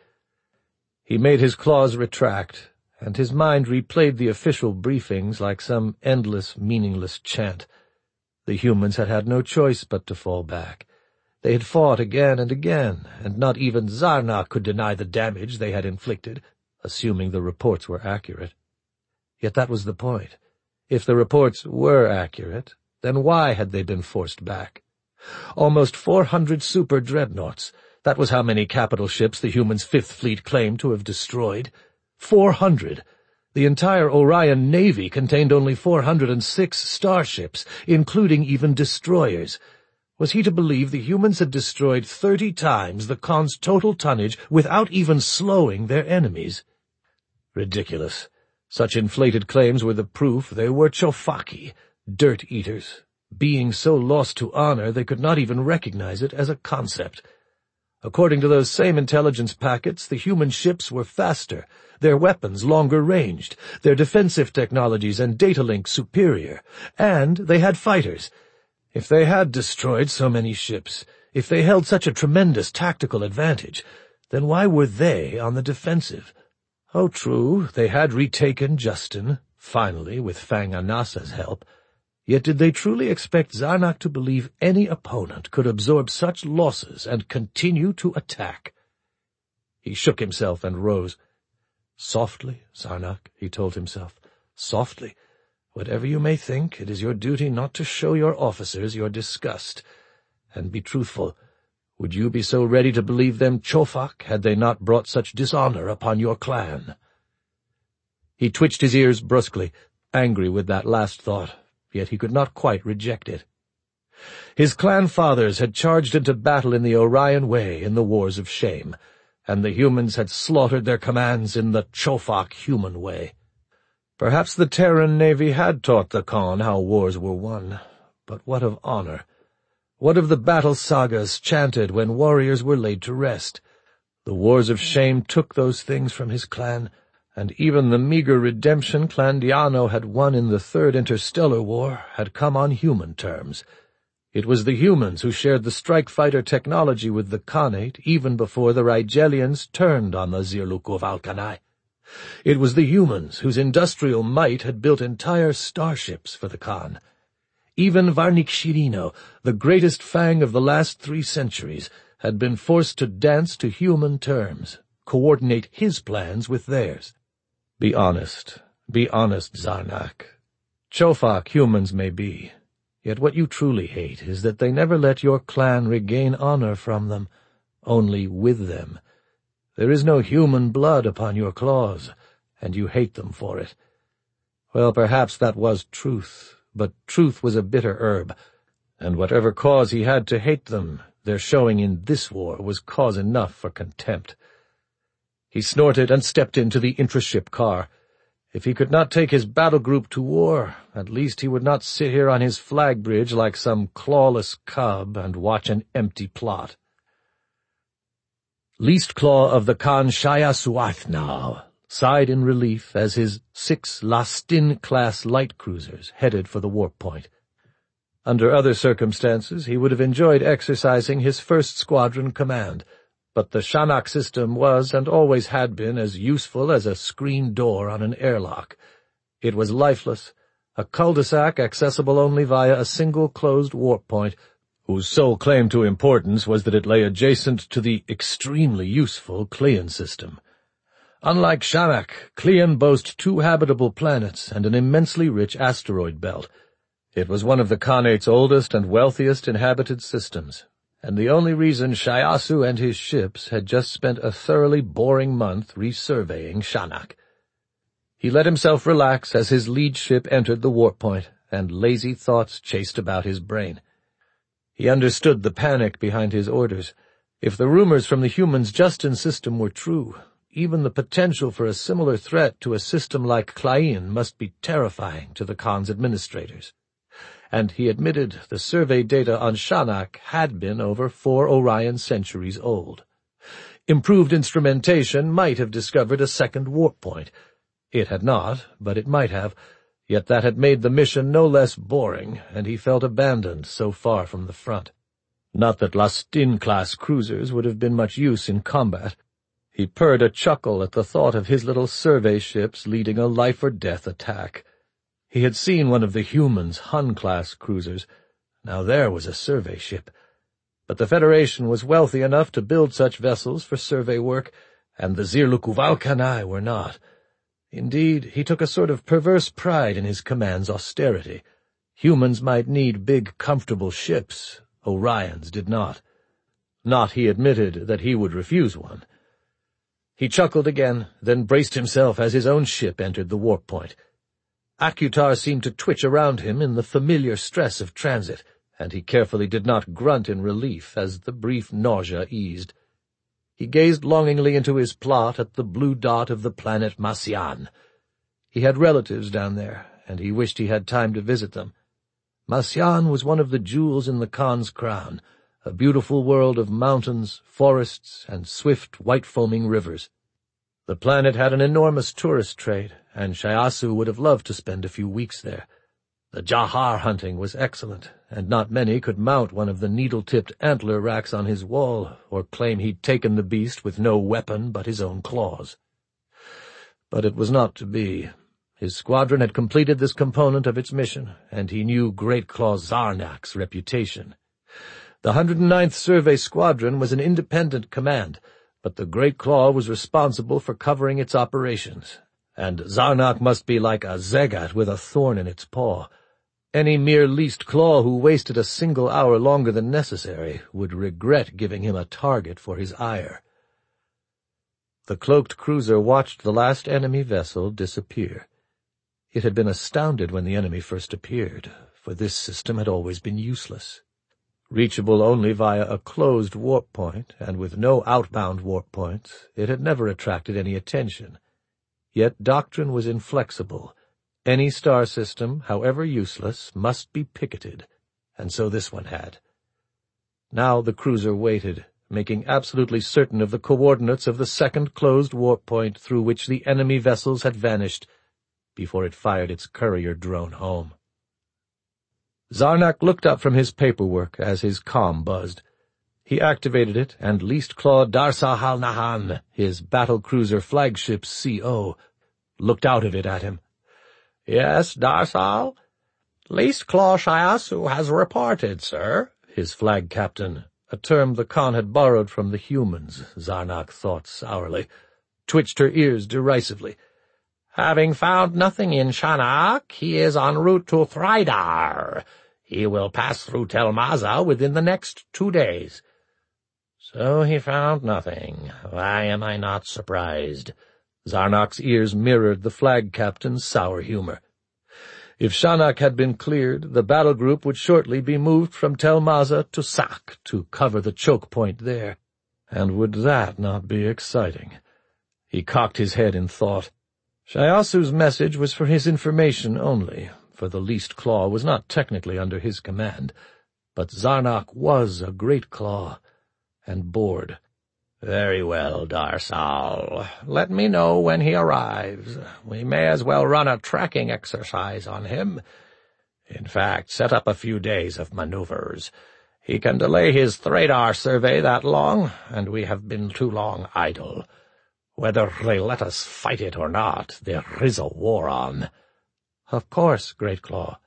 He made his claws retract, and his mind replayed the official briefings like some endless, meaningless chant. The humans had had no choice but to fall back. They had fought again and again, and not even Zarnak could deny the damage they had inflicted, assuming the reports were accurate. Yet that was the point. If the reports were accurate, then why had they been forced back? Almost four hundred super-dreadnoughts. That was how many capital ships the humans' Fifth Fleet claimed to have destroyed. Four hundred. The entire Orion Navy contained only four hundred and six starships, including even destroyers. Was he to believe the humans had destroyed thirty times the Khan's total tonnage without even slowing their enemies? Ridiculous. Such inflated claims were the proof they were Chofaki, dirt-eaters, beings so lost to honor they could not even recognize it as a concept. According to those same intelligence packets, the human ships were faster, their weapons longer-ranged, their defensive technologies and data links superior, and they had fighters. If they had destroyed so many ships, if they held such a tremendous tactical advantage, then why were they on the defensive? Oh, true, they had retaken Justin, finally, with Fang Anasa's help. Yet did they truly expect Zarnak to believe any opponent could absorb such losses and continue to attack? He shook himself and rose. "Softly, Zarnak," he told himself. "Softly. Whatever you may think, it is your duty not to show your officers your disgust. And be truthful. Would you be so ready to believe them Chofak had they not brought such dishonor upon your clan?" He twitched his ears brusquely, angry with that last thought, yet he could not quite reject it. His clan fathers had charged into battle in the Orion Way in the Wars of Shame, and the humans had slaughtered their commands in the Chofak human way. Perhaps the Terran Navy had taught the Khan how wars were won, but what of honor? What of the battle sagas chanted when warriors were laid to rest? The Wars of Shame took those things from his clan, and even the meager redemption Clan Diano had won in the Third Interstellar War had come on human terms. It was the humans who shared the strike fighter technology with the Khanate even before the Rigelians turned on the Zirluk-ov-Alkanai. It was the humans whose industrial might had built entire starships for the Khan. Even Varnik Shirino, the greatest fang of the last three centuries, had been forced to dance to human terms, coordinate his plans with theirs. Be honest, be honest, Zarnak. Chofak humans may be, yet what you truly hate is that they never let your clan regain honor from them, only with them. There is no human blood upon your claws, and you hate them for it. Well, perhaps that was truth, but truth was a bitter herb, and whatever cause he had to hate them, their showing in this war was cause enough for contempt. He snorted and stepped into the intraship car. If he could not take his battle group to war, at least he would not sit here on his flag bridge like some clawless cub and watch an empty plot. Least Claw of the Khan Shaya now sighed in relief as his six Lastin-class light cruisers headed for the warp point. Under other circumstances, he would have enjoyed exercising his first squadron command, but the Shanak system was and always had been as useful as a screen door on an airlock. It was lifeless, a cul-de-sac accessible only via a single closed warp point, whose sole claim to importance was that it lay adjacent to the extremely useful Cleon system. Unlike Shanak, Cleon boasts two habitable planets and an immensely rich asteroid belt. It was one of the Khanate's oldest and wealthiest inhabited systems, and the only reason Shayasu and his ships had just spent a thoroughly boring month resurveying Shanak. He let himself relax as his lead ship entered the warp point, and lazy thoughts chased about his brain. He understood the panic behind his orders. If the rumors from the humans' Justin system were true, even the potential for a similar threat to a system like Klain must be terrifying to the Khan's administrators. And he admitted the survey data on Shanak had been over four Orion centuries old. Improved instrumentation might have discovered a second warp point. It had not, but it might have. Yet that had made the mission no less boring, and he felt abandoned so far from the front. Not that Lastin-class cruisers would have been much use in combat. He purred a chuckle at the thought of his little survey ships leading a life-or-death attack. He had seen one of the humans' Hun-class cruisers. Now there was a survey ship. But the Federation was wealthy enough to build such vessels for survey work, and the Zirluk-ov-Alkanai were not. Indeed, he took a sort of perverse pride in his command's austerity. Humans might need big, comfortable ships. Orions did not. Not, he admitted, that he would refuse one. He chuckled again, then braced himself as his own ship entered the warp point. Akutar seemed to twitch around him in the familiar stress of transit, and he carefully did not grunt in relief as the brief nausea eased. He gazed longingly into his plot at the blue dot of the planet Masyan. He had relatives down there, and he wished he had time to visit them. Masyan was one of the jewels in the Khan's crown, a beautiful world of mountains, forests, and swift, white-foaming rivers. The planet had an enormous tourist trade, and Shayasu would have loved to spend a few weeks there. The Jahar hunting was excellent, and not many could mount one of the needle-tipped antler racks on his wall, or claim he'd taken the beast with no weapon but his own claws. But it was not to be. His squadron had completed this component of its mission, and he knew Great Claw Zarnak's reputation. The one hundred ninth Survey Squadron was an independent command, but the Great Claw was responsible for covering its operations, and Zarnak must be like a Zegat with a thorn in its paw. Any mere least claw who wasted a single hour longer than necessary would regret giving him a target for his ire. The cloaked cruiser watched the last enemy vessel disappear. It had been astounded when the enemy first appeared, for this system had always been useless. Reachable only via a closed warp point, and with no outbound warp points, it had never attracted any attention. Yet doctrine was inflexible. Any star system, however useless, must be picketed, and so this one had. Now the cruiser waited, making absolutely certain of the coordinates of the second closed warp point through which the enemy vessels had vanished, before it fired its courier drone home. Zarnak looked up from his paperwork as his comm buzzed. He activated it, and Least Claw Darsa Hal-Nahan, his battle-cruiser flagship's C O, looked out of it at him. "Yes, Darsal? Least Claw Shiasu has reported, sir," his flag captain, a term the Khan had borrowed from the humans, Zarnak thought sourly, twitched her ears derisively. "Having found nothing in Shanak, he is en route to Thridar. He will pass through Tel Maza within the next two days." "So he found nothing. Why am I not surprised?" Zarnak's ears mirrored the flag captain's sour humor. If Shanak had been cleared, the battle group would shortly be moved from Tel Maza to Sak to cover the choke point there. And would that not be exciting? He cocked his head in thought. Shiasu's message was for his information only, for the Least Claw was not technically under his command. But Zarnak was a Great Claw, and bored. "Very well, Darsal. Let me know when he arrives. We may as well run a tracking exercise on him. In fact, set up a few days of maneuvers. He can delay his Thradar survey that long, and we have been too long idle. Whether they let us fight it or not, there is a war on." "Of course, Great Claw."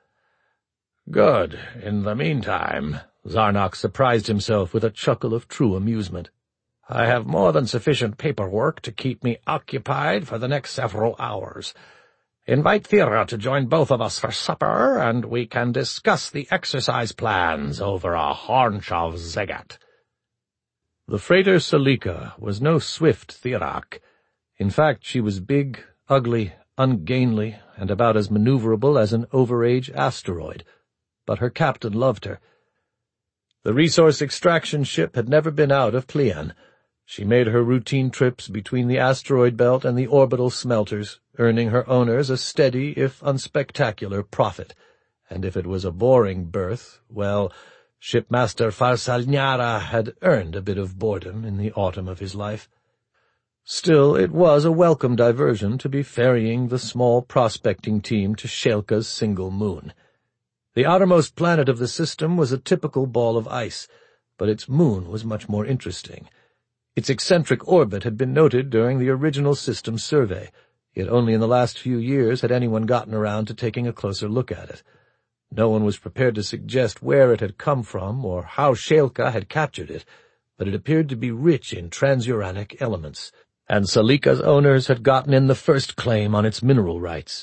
"Good. In the meantime," Zarnak surprised himself with a chuckle of true amusement, "I have more than sufficient paperwork to keep me occupied for the next several hours. Invite Thera to join both of us for supper, and we can discuss the exercise plans over a haunch of Zegat." The freighter Salika was no swift Thirak. In fact, she was big, ugly, ungainly, and about as maneuverable as an overage asteroid. But her captain loved her. The resource extraction ship had never been out of Plian. She made her routine trips between the asteroid belt and the orbital smelters, earning her owners a steady, if unspectacular, profit. And if it was a boring berth, well, Shipmaster Farsalnyara had earned a bit of boredom in the autumn of his life. Still, it was a welcome diversion to be ferrying the small prospecting team to Shelka's single moon. The outermost planet of the system was a typical ball of ice, but its moon was much more interesting. Its eccentric orbit had been noted during the original system survey, yet only in the last few years had anyone gotten around to taking a closer look at it. No one was prepared to suggest where it had come from or how Shelka had captured it, but it appeared to be rich in transuranic elements, and Salika's owners had gotten in the first claim on its mineral rights.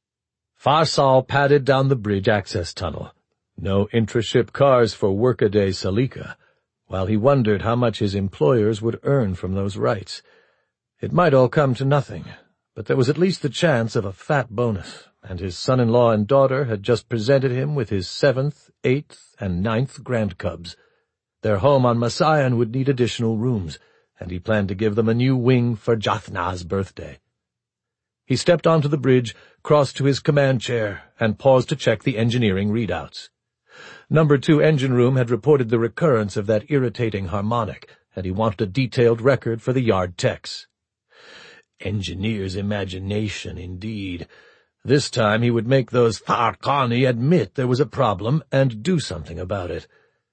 Farsal padded down the bridge access tunnel. No intra-ship cars for workaday Salika, while he wondered how much his employers would earn from those rights. It might all come to nothing, but there was at least the chance of a fat bonus, and his son-in-law and daughter had just presented him with his seventh, eighth, and ninth Grand Cubs. Their home on Masayan would need additional rooms, and he planned to give them a new wing for Jathna's birthday. He stepped onto the bridge, crossed to his command chair, and paused to check the engineering readouts. Number two engine room had reported the recurrence of that irritating harmonic, and he wanted a detailed record for the yard techs. Engineer's imagination, indeed. This time he would make those Tharkani admit there was a problem and do something about it.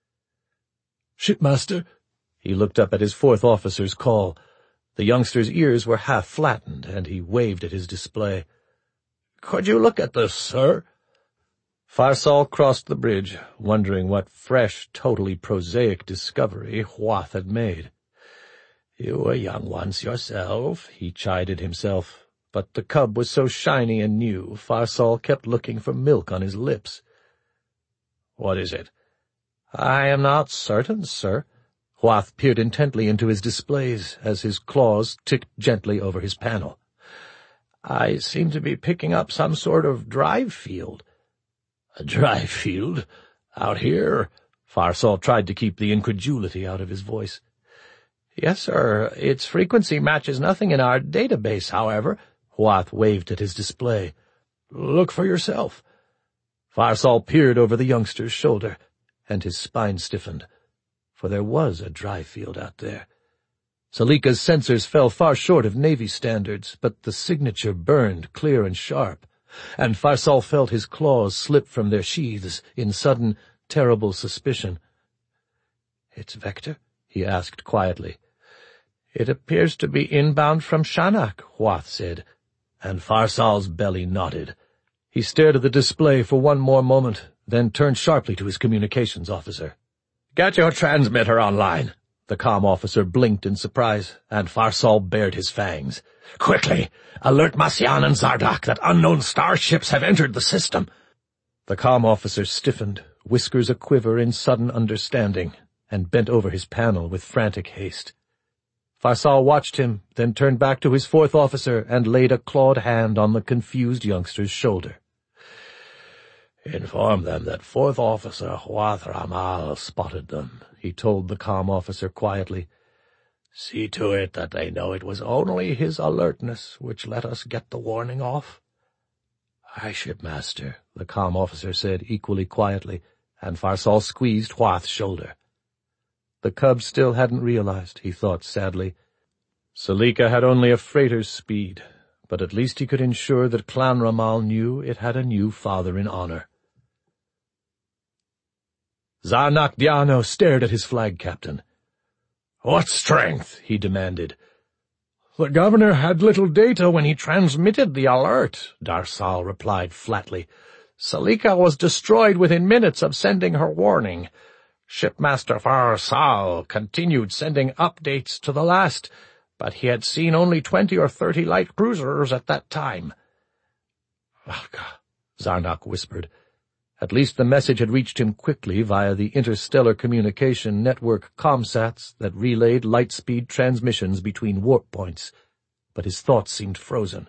"Shipmaster?" He looked up at his fourth officer's call. The youngster's ears were half flattened, and he waved at his display. Could you look at this, sir?" Farsal crossed the bridge, wondering what fresh, totally prosaic discovery Hwath had made. "You were young once yourself," he chided himself, but the cub was so shiny and new, Farsal kept looking for milk on his lips. "What is it?" "I am not certain, sir." Hwath peered intently into his displays as his claws ticked gently over his panel. "I seem to be picking up some sort of drive field." "A drive field? Out here?" Farsal tried to keep the incredulity out of his voice. "Yes, sir. Its frequency matches nothing in our database, however." Hwath waved at his display. "Look for yourself." Farsal peered over the youngster's shoulder, and his spine stiffened, for there was a drive field out there. Salika's sensors fell far short of Navy standards, but the signature burned clear and sharp, and Farsal felt his claws slip from their sheaths in sudden, terrible suspicion. "It's Vector?" he asked quietly. "It appears to be inbound from Shanak," Hwath said, and Farsal's belly nodded. He stared at the display for one more moment, then turned sharply to his communications officer. "Get your transmitter online." The comm officer blinked in surprise, and Farsal bared his fangs. "Quickly! Alert Marcian and Zardak that unknown starships have entered the system." The comm officer stiffened, whiskers a-quiver in sudden understanding, and bent over his panel with frantic haste. Farsal watched him, then turned back to his fourth officer and laid a clawed hand on the confused youngster's shoulder. "Inform them that Fourth Officer Hwath Ramal spotted them," he told the comm officer quietly. "See to it that they know it was only his alertness which let us get the warning off." "Aye, shipmaster," the comm officer said equally quietly, and Farsal squeezed Hwath's shoulder. The cub still hadn't realized, he thought sadly. Salika had only a freighter's speed, but at least he could ensure that Clan Ramal knew it had a new father in honor. Zarnak Diano stared at his flag captain. "What strength?" he demanded. "The governor had little data when he transmitted the alert," Darsal replied flatly. "Salika was destroyed within minutes of sending her warning. Shipmaster Farsal continued sending updates to the last, but he had seen only twenty or thirty light cruisers at that time." "Valka," Zarnak whispered. At least the message had reached him quickly via the interstellar communication network ComSats that relayed light-speed transmissions between warp points, but his thoughts seemed frozen.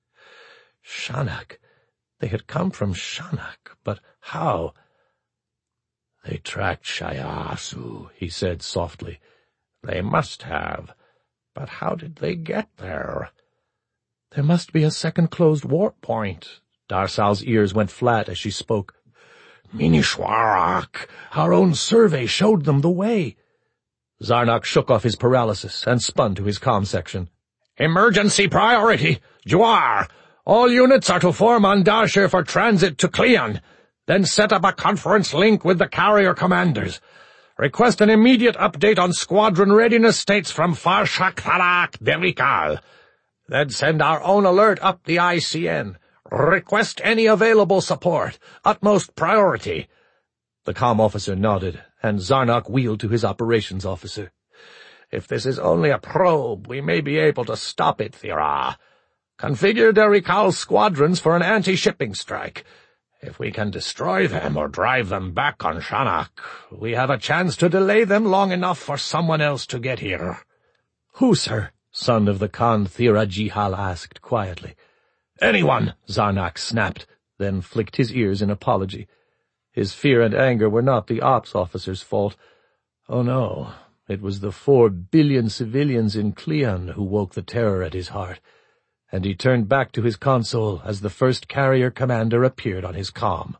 Shanak. They had come from Shanak, but how? "They tracked Shayasu," he said softly. "They must have. But how did they get there?" "There must be a second closed warp point." Darsal's ears went flat as she spoke. "Minishwarak! Our own survey showed them the way." Zarnak shook off his paralysis and spun to his comm section. "Emergency priority! Jwar! All units are to form on Darshir for transit to Cleon. Then set up a conference link with the carrier commanders. Request an immediate update on squadron readiness states from Farshak Tharak Derikal. Then send our own alert up the I C N. Request any available support. Utmost priority." The comm officer nodded, and Zarnak wheeled to his operations officer. "If this is only a probe, we may be able to stop it, Thira. Configure Derikal's squadrons for an anti-shipping strike. If we can destroy them or drive them back on Shanak, we have a chance to delay them long enough for someone else to get here." "Who, sir?" son of the Khan Thira Jihal asked quietly. "Anyone," Zarnak snapped, then flicked his ears in apology. His fear and anger were not the ops officer's fault. Oh no, it was the four billion civilians in Cleon who woke the terror at his heart, and he turned back to his console as the first carrier commander appeared on his comm.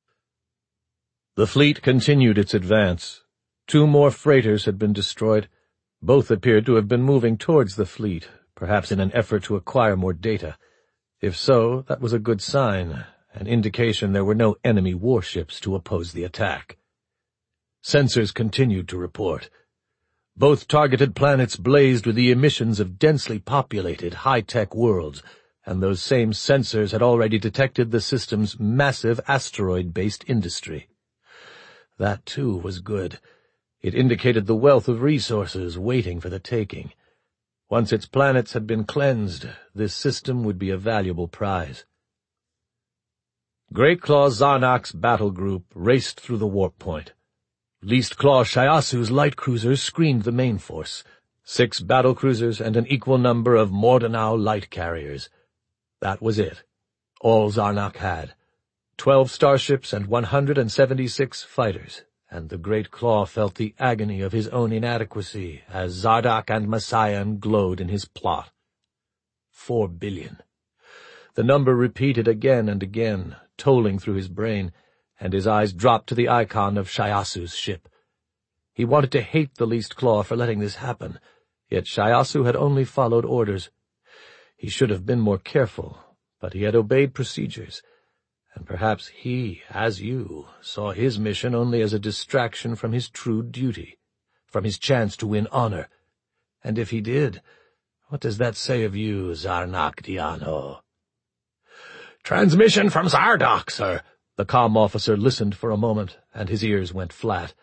The fleet continued its advance. Two more freighters had been destroyed. Both appeared to have been moving towards the fleet, perhaps in an effort to acquire more data. If so, that was a good sign, an indication there were no enemy warships to oppose the attack. Sensors continued to report. Both targeted planets blazed with the emissions of densely populated, high-tech worlds, and those same sensors had already detected the system's massive asteroid-based industry. That, too, was good. It indicated the wealth of resources waiting for the taking. Once its planets had been cleansed, this system would be a valuable prize. Great Claw Zarnak's battle group raced through the warp point. Least Claw Shiasu's light cruisers screened the main force, six battle cruisers and an equal number of Mordenau light carriers. That was it. All Zarnak had. Twelve starships and one hundred seventy-six fighters, and the Great Claw felt the agony of his own inadequacy as Zardak and Messian glowed in his plot. Four billion. The number repeated again and again, tolling through his brain, and his eyes dropped to the icon of Shiasu's ship. He wanted to hate the Least Claw for letting this happen, yet Shiasu had only followed orders. He should have been more careful, but he had obeyed procedures, and perhaps he, as you, saw his mission only as a distraction from his true duty, from his chance to win honor. And if he did, what does that say of you, Zarnak Diano? "Transmission from Zardak, sir." The comm officer listened for a moment, and his ears went flat.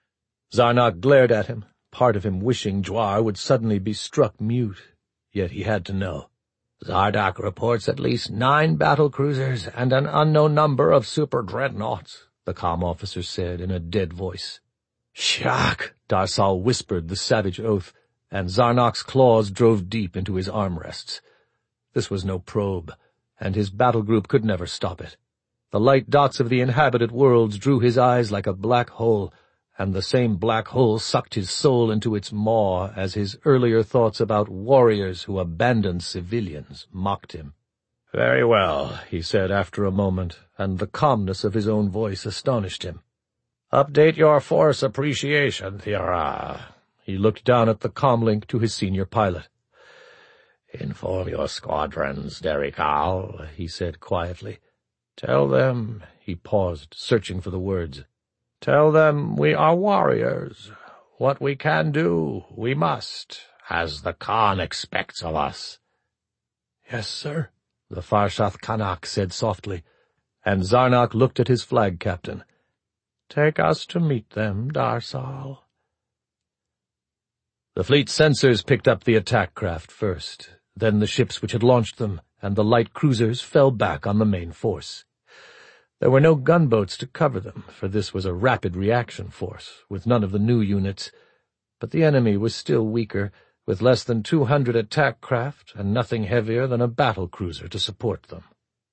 Zarnak glared at him, part of him wishing Jwar would suddenly be struck mute, yet he had to know. "Zardak reports at least nine battle cruisers and an unknown number of super dreadnoughts," the comm officer said in a dead voice. "Shak!" Darsal whispered the savage oath, and Zarnak's claws drove deep into his armrests. This was no probe, and his battle group could never stop it. The light dots of the inhabited worlds drew his eyes like a black hole, and the same black hole sucked his soul into its maw as his earlier thoughts about warriors who abandoned civilians mocked him. "Very well," he said after a moment, and the calmness of his own voice astonished him. "Update your force appreciation, Theora." He looked down at the comlink to his senior pilot. "Inform your squadrons, Derikal," he said quietly. "Tell them," he paused, searching for the words. "Tell them we are warriors. What we can do, we must, as the Khan expects of us." "Yes, sir," the Farshath Kanak said softly, and Zarnak looked at his flag captain. "Take us to meet them, Darsal." The fleet sensors picked up the attack craft first. Then the ships which had launched them, and the light cruisers fell back on the main force. There were no gunboats to cover them, for this was a rapid reaction force, with none of the new units, but the enemy was still weaker, with less than two hundred attack craft and nothing heavier than a battle cruiser to support them.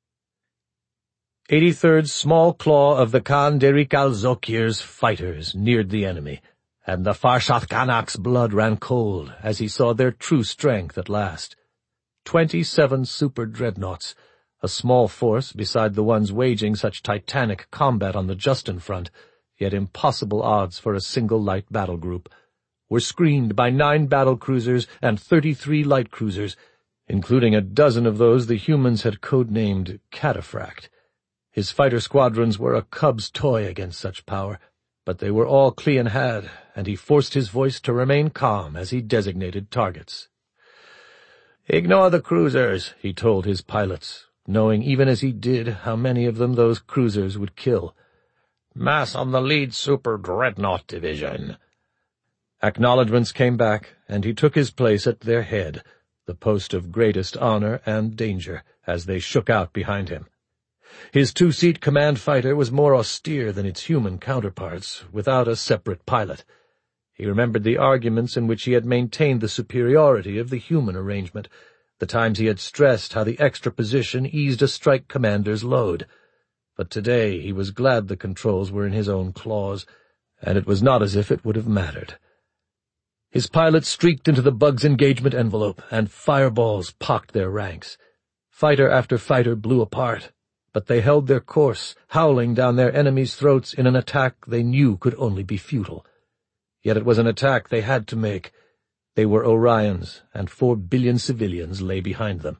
eighty-third Small Claw of the Khan Derikal Zokir's fighters neared the enemy, and the Farshath Kanak's blood ran cold as he saw their true strength at last. Twenty-seven super dreadnoughts, a small force beside the ones waging such titanic combat on the Justin front, yet impossible odds for a single light battle group, were screened by nine battle cruisers and thirty-three light cruisers, including a dozen of those the humans had codenamed Cataphract. His fighter squadrons were a cub's toy against such power, but they were all Cleon had, and he forced his voice to remain calm as he designated targets. "Ignore the cruisers," he told his pilots, knowing even as he did how many of them those cruisers would kill. "Mass on the lead super dreadnought division." Acknowledgments came back, and he took his place at their head, the post of greatest honor and danger, as they shook out behind him. His two-seat command fighter was more austere than its human counterparts, without a separate pilot. He remembered the arguments in which he had maintained the superiority of the human arrangement, the times he had stressed how the extra position eased a strike commander's load. But today he was glad the controls were in his own claws, and it was not as if it would have mattered. His pilots streaked into the bug's engagement envelope, and fireballs pocked their ranks. Fighter after fighter blew apart, but they held their course, howling down their enemies' throats in an attack they knew could only be futile. Yet it was an attack they had to make. They were Orions, and four billion civilians lay behind them.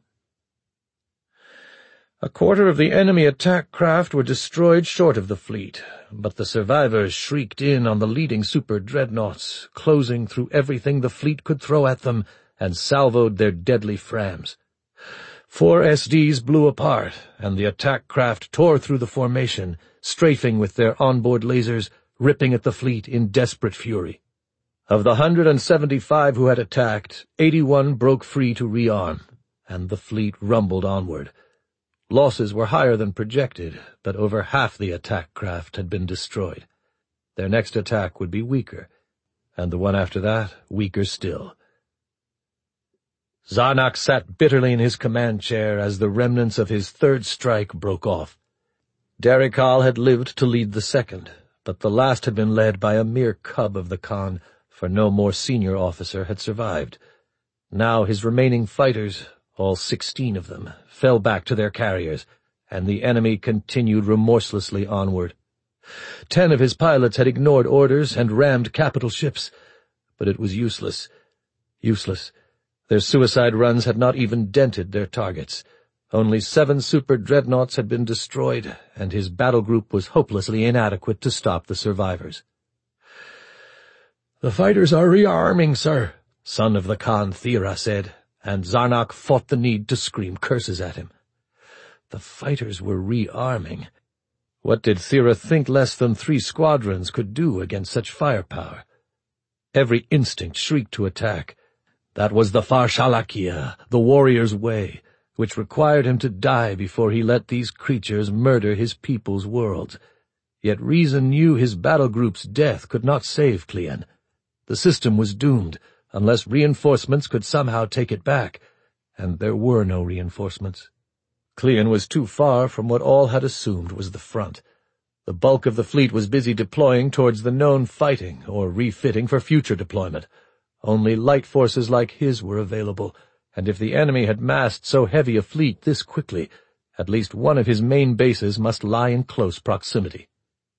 A quarter of the enemy attack craft were destroyed short of the fleet, but the survivors shrieked in on the leading super dreadnoughts, closing through everything the fleet could throw at them, and salvoed their deadly frams. Four S Ds blew apart, and the attack craft tore through the formation, strafing with their onboard lasers, ripping at the fleet in desperate fury. Of the one hundred seventy-five who had attacked, eighty-one broke free to rearm, and the fleet rumbled onward. Losses were higher than projected, but over half the attack craft had been destroyed. Their next attack would be weaker, and the one after that weaker still. Zarnak sat bitterly in his command chair as the remnants of his third strike broke off. Darikal had lived to lead the second, but the last had been led by a mere cub of the Khan, for no more senior officer had survived. Now his remaining fighters, all sixteen of them, fell back to their carriers, and the enemy continued remorselessly onward. Ten of his pilots had ignored orders and rammed capital ships, but it was useless. Useless. Their suicide runs had not even dented their targets. Only seven super dreadnoughts had been destroyed, and his battle group was hopelessly inadequate to stop the survivors. "The fighters are rearming, sir," son of the Khan Thera said, and Zarnak fought the need to scream curses at him. The fighters were rearming. What did Thera think less than three squadrons could do against such firepower? Every instinct shrieked to attack. That was the Farshalakia, the warrior's way, which required him to die before he let these creatures murder his people's worlds. Yet reason knew his battle group's death could not save Clien. The system was doomed, unless reinforcements could somehow take it back, and there were no reinforcements. Clien was too far from what all had assumed was the front. The bulk of the fleet was busy deploying towards the known fighting, or refitting for future deployment. Only light forces like his were available, and if the enemy had massed so heavy a fleet this quickly, at least one of his main bases must lie in close proximity.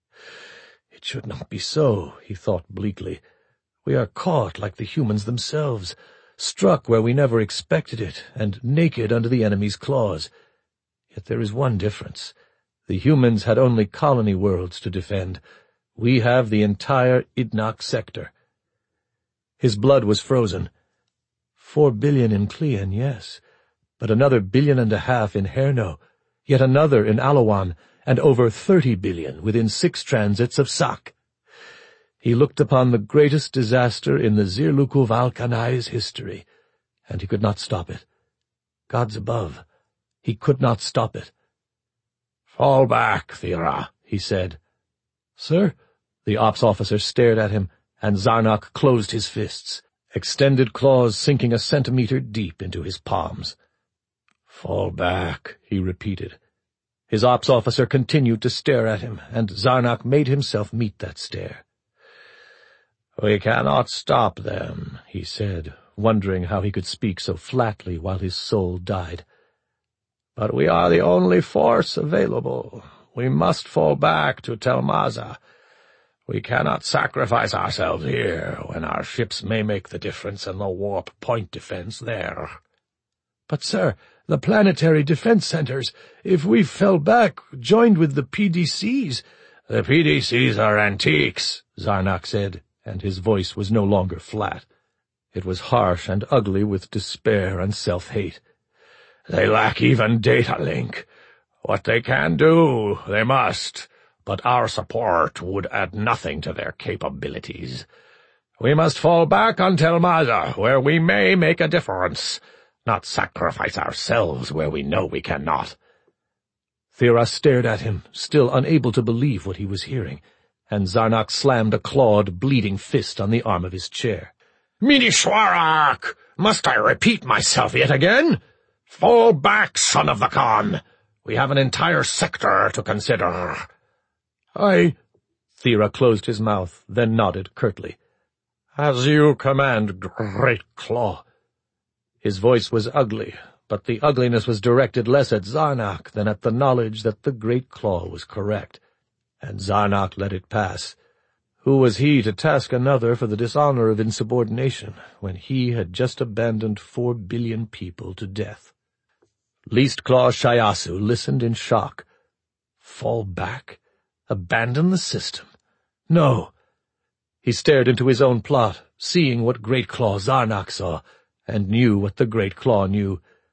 It should not be so, he thought bleakly. We are caught like the humans themselves, struck where we never expected it, and naked under the enemy's claws. Yet there is one difference. The humans had only colony worlds to defend. We have the entire Idnak sector. His blood was frozen. Four billion in Clien, yes, but another billion and a half in Herno, yet another in Alawan, and over thirty billion within six transits of Sak. He looked upon the greatest disaster in the Zirluku-Valkanai's history, and he could not stop it. Gods above, he could not stop it. "Fall back, Thera," he said. "Sir?" The ops officer stared at him, and Zarnak closed his fists, extended claws sinking a centimeter deep into his palms. "Fall back," he repeated. His ops officer continued to stare at him, and Zarnak made himself meet that stare. "We cannot stop them," he said, wondering how he could speak so flatly while his soul died. "But we are the only force available. We must fall back to Telmaza. We cannot sacrifice ourselves here, when our ships may make the difference in the warp point defense there." "But, sir, the planetary defense centers, if we fell back, joined with the P D Cs—" "The P D Cs are antiques," Zarnak said, and his voice was no longer flat. It was harsh and ugly with despair and self-hate. "They lack even data link. What they can do, they must, but our support would add nothing to their capabilities. We must fall back on Telmaza, where we may make a difference, not sacrifice ourselves where we know we cannot." Thera stared at him, still unable to believe what he was hearing, and Zarnak slammed a clawed, bleeding fist on the arm of his chair. "Minishwarak! Must I repeat myself yet again? Fall back, son of the Khan! We have an entire sector to consider." "I—" Thera closed his mouth, then nodded curtly. "As you command, Great Claw." His voice was ugly, but the ugliness was directed less at Zarnak than at the knowledge that the Great Claw was correct. And Zarnak let it pass. Who was he to task another for the dishonor of insubordination, when he had just abandoned four billion people to death? Least Claw Shayasu listened in shock. Fall back? Abandon the system? No. He stared into his own plot, seeing what Great Claw Zarnak saw, and knew what the Great Claw knew.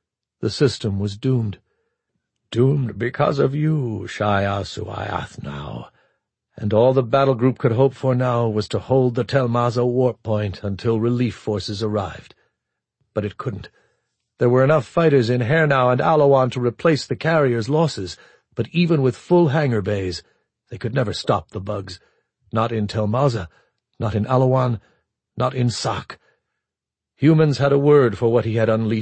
The system was doomed. Doomed because of you, Shai-Asu-Ayath now. And all the battle group could hope for now was to hold the Tel Maza warp point until relief forces arrived. But it couldn't. There were enough fighters in Hernau and Alawan to replace the carrier's losses, but even with full hangar bays, they could never stop the bugs. Not in Tel Maza, not in Alawan, not in Sak. Humans had a word for what he had unleashed.